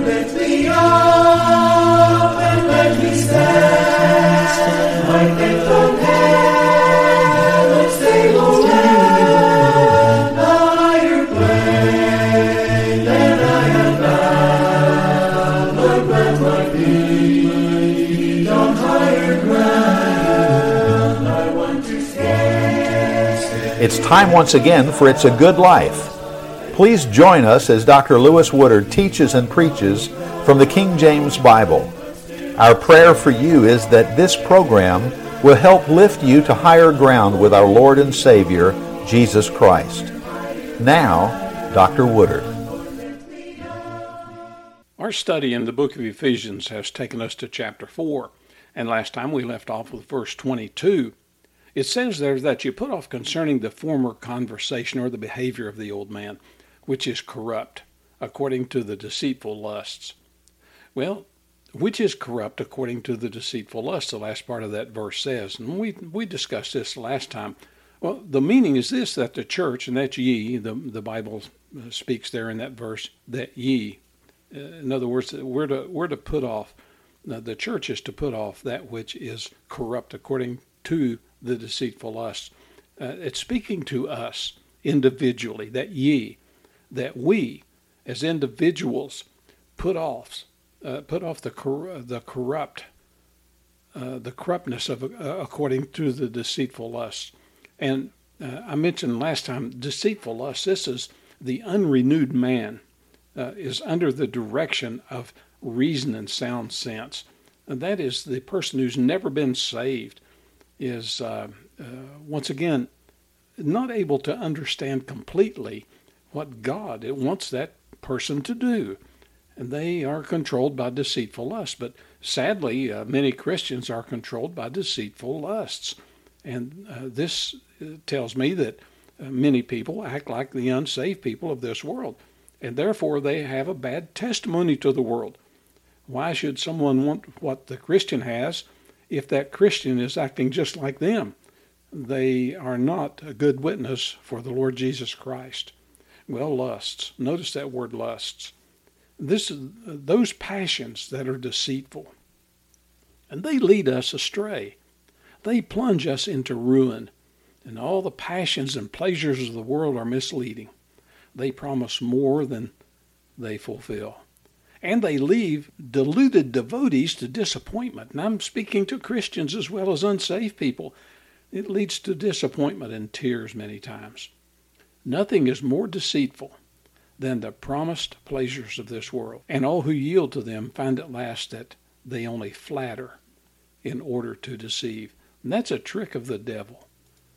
lift me up and let me stand. My faith on heaven's stable land, a higher plane than I have found. Lord, plant my feet on higher ground. I want to stand. It's time once again for It's a Good Life. Please join us as Dr. Lewis Woodard teaches and preaches from the King James Bible. Our prayer for you is that this program will help lift you to higher ground with our Lord and Savior, Jesus Christ. Now, Dr. Woodard. Our study in the book of Ephesians has taken us to chapter 4, and last time we left off with verse 22. It says there that you put off concerning the former conversation or the behavior of the old man, which is corrupt, according to the deceitful lusts. Well, which is corrupt according to the deceitful lusts, the last part of that verse says. And we discussed this last time. Well, the meaning is this, that the church, and that's ye, the Bible speaks there in that verse, that ye. In other words, we're to put off, the church is to put off that which is corrupt according to the deceitful lusts. It's speaking to us individually, that ye, that we as individuals put off the corruptness of according to the deceitful lusts. And I mentioned last time, deceitful lusts. This is the unrenewed man is under the direction of reason and sound sense, and that is the person who's never been saved is once again not able to understand completely what God wants that person to do. And they are controlled by deceitful lusts. But sadly, many Christians are controlled by deceitful lusts. And this tells me that many people act like the unsaved people of this world. And therefore, they have a bad testimony to the world. Why should someone want what the Christian has if that Christian is acting just like them? They are not a good witness for the Lord Jesus Christ. Well, lusts. Notice that word lusts. This is those passions that are deceitful. And they lead us astray. They plunge us into ruin. And all the passions and pleasures of the world are misleading. They promise more than they fulfill. And they leave deluded devotees to disappointment. And I'm speaking to Christians as well as unsaved people. It leads to disappointment and tears many times. Nothing is more deceitful than the promised pleasures of this world. And all who yield to them find at last that they only flatter in order to deceive. And that's a trick of the devil,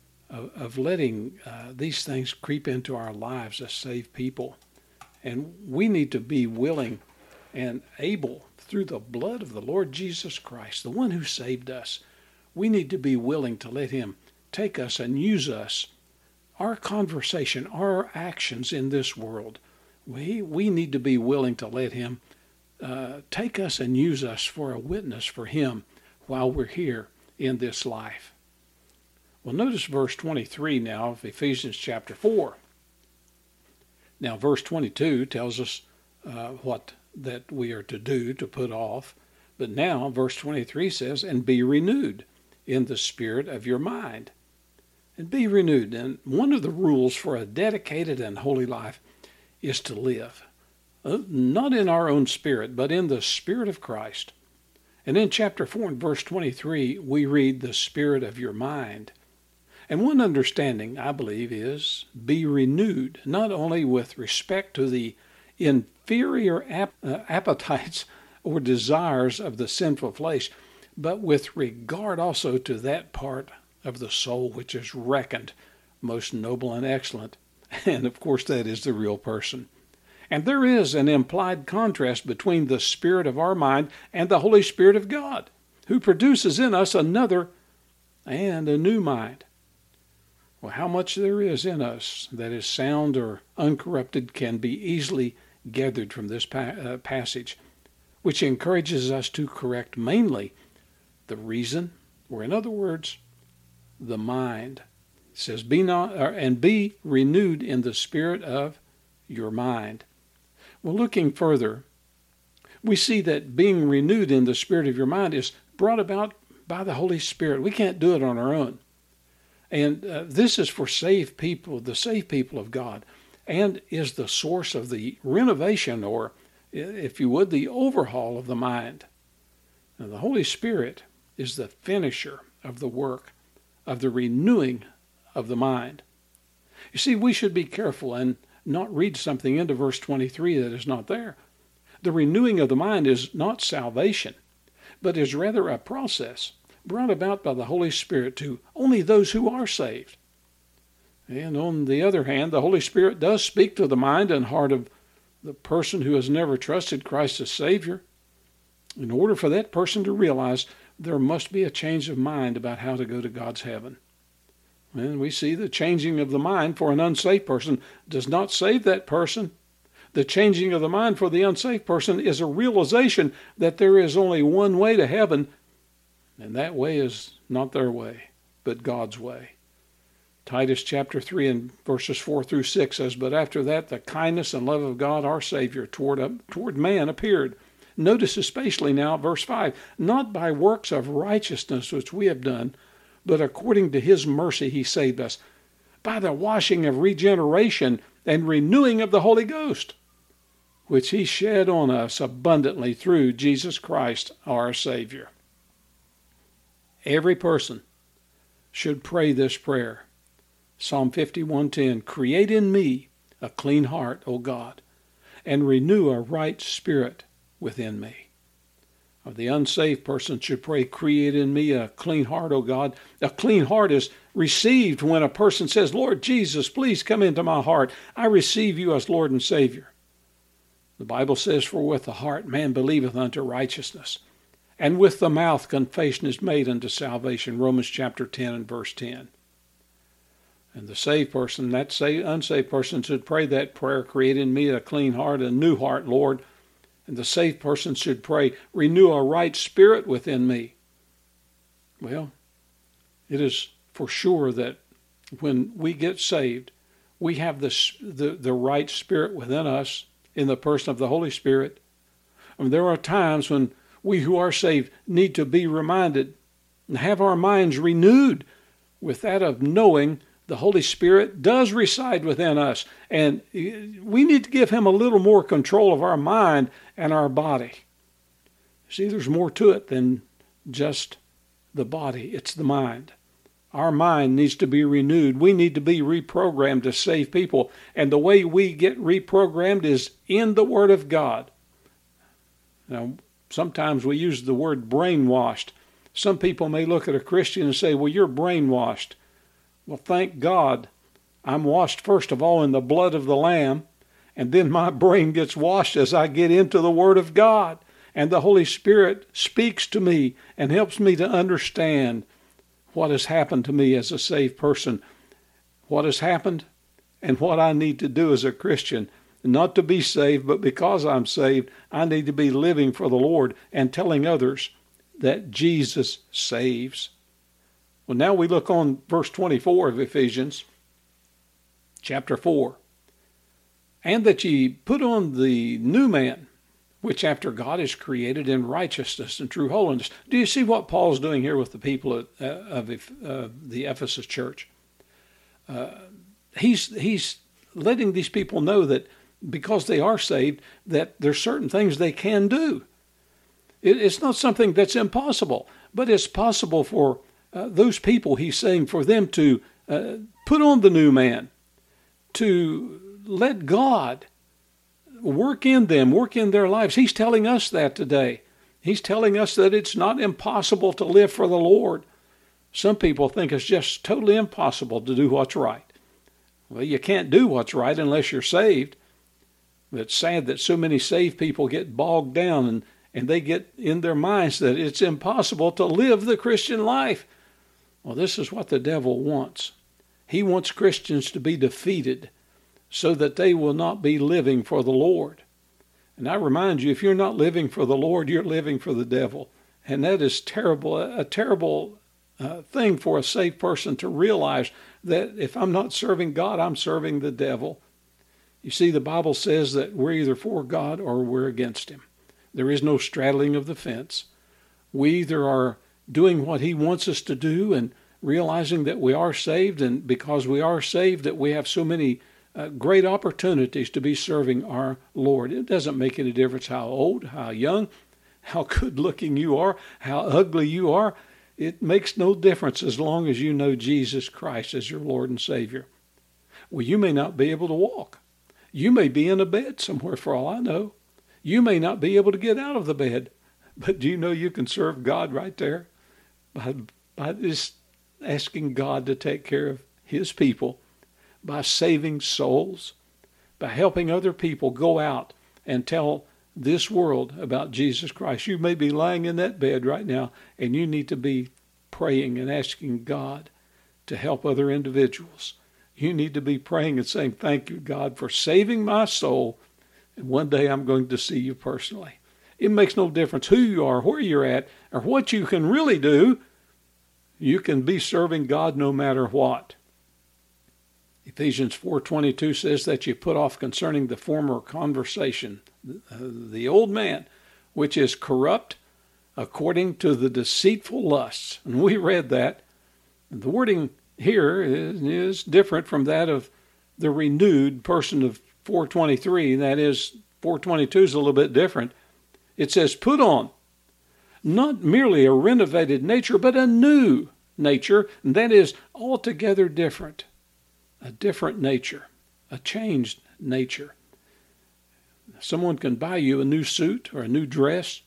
of letting these things creep into our lives as saved people. And we need to be willing and able, through the blood of the Lord Jesus Christ, the one who saved us, we need to be willing to let him take us and use us. Our conversation, our actions in this world, we need to be willing to let him take us and use us for a witness for him while we're here in this life. Well, notice verse 23 now of Ephesians chapter 4. Now, verse 22 tells us what that we are to do, to put off. But now, verse 23 says, and be renewed in the spirit of your mind. And be renewed. And one of the rules for a dedicated and holy life is to live, not in our own spirit, but in the Spirit of Christ. And in chapter 4 and verse 23, we read the spirit of your mind. And one understanding, I believe, is be renewed, not only with respect to the inferior appetites or desires of the sinful flesh, but with regard also to that part of the soul which is reckoned most noble and excellent. And of course, that is the real person. And there is an implied contrast between the spirit of our mind and the Holy Spirit of God, who produces in us another and a new mind. Well, how much there is in us that is sound or uncorrupted can be easily gathered from this passage, which encourages us to correct mainly the reason, or in other words, the mind. It says, be renewed in the spirit of your mind. Well, looking further, we see that being renewed in the spirit of your mind is brought about by the Holy Spirit. We can't do it on our own. And this is for saved people, the saved people of God, and is the source of the renovation, or, if you would, the overhaul of the mind. Now, the Holy Spirit is the finisher of the work of the renewing of the mind. You see, we should be careful and not read something into verse 23 that is not there. The renewing of the mind is not salvation, but is rather a process brought about by the Holy Spirit to only those who are saved. And on the other hand, the Holy Spirit does speak to the mind and heart of the person who has never trusted Christ as Savior, in order for that person to realize there must be a change of mind about how to go to God's heaven. And we see the changing of the mind for an unsaved person does not save that person. The changing of the mind for the unsaved person is a realization that there is only one way to heaven, and that way is not their way, but God's way. Titus chapter 3 and verses 4 through 6 says, "But after that the kindness and love of God our Savior toward man appeared." Notice especially now verse 5, "Not by works of righteousness which we have done, but according to his mercy he saved us, by the washing of regeneration and renewing of the Holy Ghost, which he shed on us abundantly through Jesus Christ our Savior." Every person should pray this prayer. Psalm 51:10, "Create in me a clean heart, O God, and renew a right spirit within me." The unsaved person should pray, "Create in me a clean heart, O God." A clean heart is received when a person says, "Lord Jesus, please come into my heart. I receive you as Lord and Savior." The Bible says, "For with the heart man believeth unto righteousness, and with the mouth confession is made unto salvation." Romans chapter 10 and verse 10. And the saved person, that unsaved person, should pray that prayer, "Create in me a clean heart, a new heart, Lord." And the saved person should pray, "Renew a right spirit within me." Well, it is for sure that when we get saved, we have the right spirit within us in the person of the Holy Spirit. And there are times when we who are saved need to be reminded and have our minds renewed with that of knowing the Holy Spirit does reside within us, and we need to give him a little more control of our mind and our body. See, there's more to it than just the body. It's the mind. Our mind needs to be renewed. We need to be reprogrammed to save people, and the way we get reprogrammed is in the Word of God. Now, sometimes we use the word brainwashed. Some people may look at a Christian and say, "Well, you're brainwashed." Well, thank God, I'm washed first of all in the blood of the Lamb, and then my brain gets washed as I get into the Word of God, and the Holy Spirit speaks to me and helps me to understand what has happened to me as a saved person, what has happened, and what I need to do as a Christian. Not to be saved, but because I'm saved, I need to be living for the Lord and telling others that Jesus saves. Well, now we look on verse 24 of Ephesians chapter 4. "And that ye put on the new man, which after God is created in righteousness and true holiness." Do you see what Paul's doing here with the people of the Ephesus church? He's letting these people know that because they are saved, that there's certain things they can do. It's not something that's impossible, but it's possible for those people, he's saying, for them to put on the new man, to let God work in them, work in their lives. He's telling us that today. He's telling us that it's not impossible to live for the Lord. Some people think it's just totally impossible to do what's right. Well, you can't do what's right unless you're saved. But it's sad that so many saved people get bogged down and they get in their minds that it's impossible to live the Christian life. Well, this is what the devil wants. He wants Christians to be defeated so that they will not be living for the Lord. And I remind you, if you're not living for the Lord, you're living for the devil. And that is terrible, a terrible thing for a saved person to realize, that if I'm not serving God, I'm serving the devil. You see, the Bible says that we're either for God or we're against him. There is no straddling of the fence. We either are doing what he wants us to do and realizing that we are saved, and because we are saved that we have so many great opportunities to be serving our Lord. It doesn't make any difference how old, how young, how good looking you are, how ugly you are. It makes no difference as long as you know Jesus Christ as your Lord and Savior. Well, you may not be able to walk. You may be in a bed somewhere for all I know. You may not be able to get out of the bed. But do you know you can serve God right there? By just asking God to take care of his people, by saving souls, by helping other people go out and tell this world about Jesus Christ. You may be lying in that bed right now, and you need to be praying and asking God to help other individuals. You need to be praying and saying, thank you, God, for saving my soul. And one day I'm going to see you personally. It makes no difference who you are, where you're at, or what you can really do. You can be serving God no matter what. Ephesians 4:22 says that you put off concerning the former conversation, the old man, which is corrupt according to the deceitful lusts. And we read that. The wording here is different from that of the renewed person of 4:23. That is, 4:22 is a little bit different. It says, put on, not merely a renovated nature, but a new nature, and that is altogether different. A different nature, a changed nature. Someone can buy you a new suit or a new dress,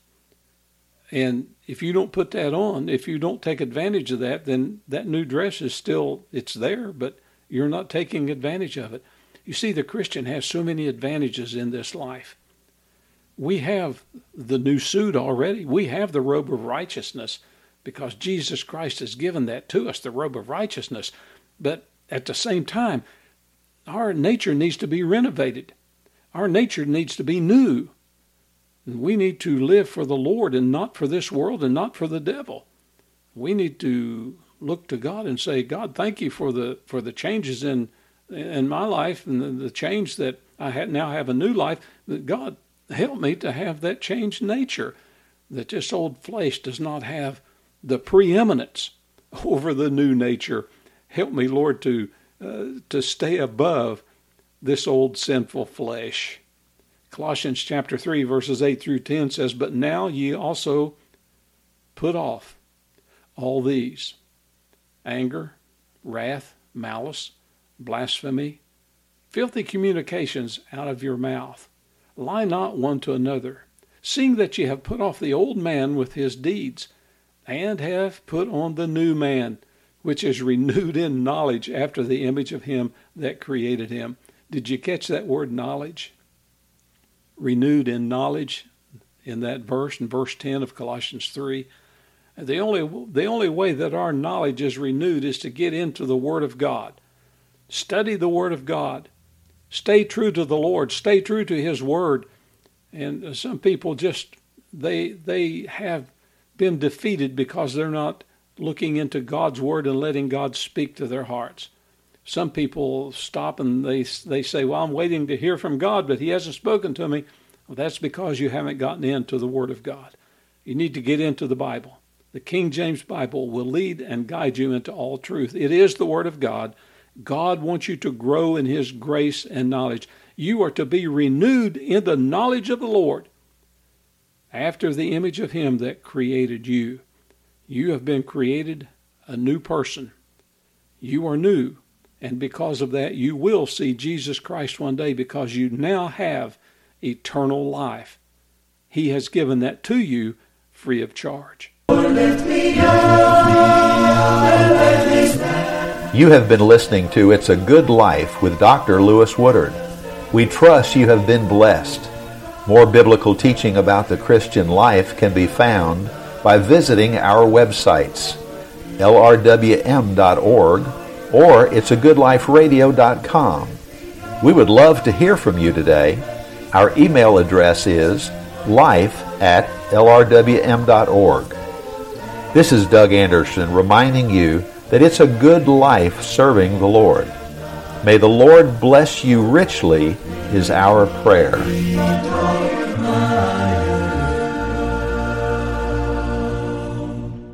and if you don't put that on, if you don't take advantage of that, then that new dress is still, it's there, but you're not taking advantage of it. You see, the Christian has so many advantages in this life. We have the new suit already. We have the robe of righteousness because Jesus Christ has given that to us, the robe of righteousness. But at the same time, our nature needs to be renovated. Our nature needs to be new. And we need to live for the Lord and not for this world and not for the devil. We need to look to God and say, God, thank you for the changes in my life and the change that I now have a new life. That God, help me to have that changed nature, that this old flesh does not have the preeminence over the new nature. Help me, Lord, to stay above this old sinful flesh. Colossians chapter 3, verses 8 through 10 says, but now ye also put off all these: anger, wrath, malice, blasphemy, filthy communications out of your mouth. Lie not one to another, seeing that ye have put off the old man with his deeds, and have put on the new man, which is renewed in knowledge after the image of him that created him. Did you catch that word knowledge? Renewed in knowledge in that verse, in verse 10 of Colossians 3. The only way that our knowledge is renewed is to get into the Word of God. Study the Word of God. Stay true to the Lord. Stay true to His Word. And some people just, they have been defeated because they're not looking into God's Word and letting God speak to their hearts. Some people stop and they say, well, I'm waiting to hear from God, but He hasn't spoken to me. Well, that's because you haven't gotten into the Word of God. You need to get into the Bible. The King James Bible will lead and guide you into all truth. It is the Word of God. God wants you to grow in His grace and knowledge. You are to be renewed in the knowledge of the Lord after the image of Him that created you. You have been created a new person. You are new. And because of that, you will see Jesus Christ one day because you now have eternal life. He has given that to you free of charge. You have been listening to It's a Good Life with Dr. Lewis Woodard. We trust you have been blessed. More biblical teaching about the Christian life can be found by visiting our websites, lrwm.org or it'sagoodliferadio.com. We would love to hear from you today. Our email address is life@lrwm.org. This is Doug Anderson reminding you that it's a good life serving the Lord. May the Lord bless you richly is our prayer.